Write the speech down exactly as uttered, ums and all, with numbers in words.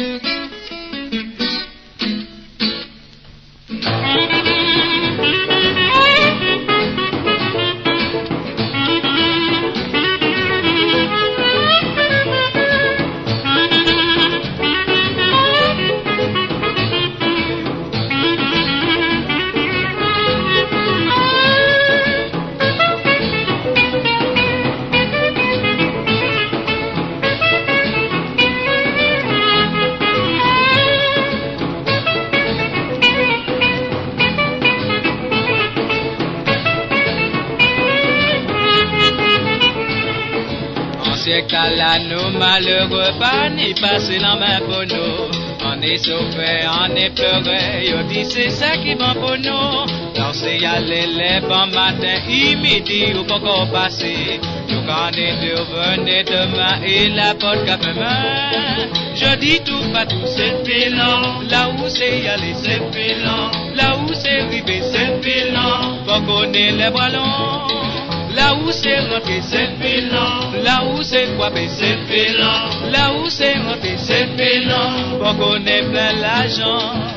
Là, nous malheureux pas ni passer la main pour nous. On est sauvé, on est pleuré, on dit c'est ça qui va pour nous. Danser y aller les bons matins, et midi ou encore passer. Nous quand est de revenir demain et la porte café main. Je dis tout pas tout c'est filant, là où c'est y aller c'est filant, là où c'est arrivé c'est filant, faut qu'on ait les ballons. Là où c'est rentré, c'est filant. Là où c'est coiffé, c'est filant. Là où c'est rentré, c'est filant. Pour qu'on ait plein l'argent.